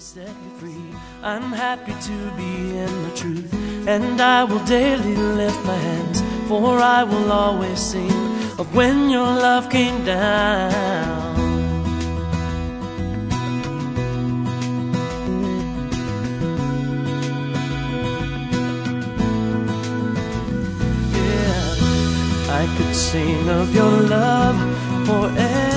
set me free. I'm happy to be in the truth, and I will daily lift my hands, for I will always sing of when your love came down. Yeah, I could sing of your love forever.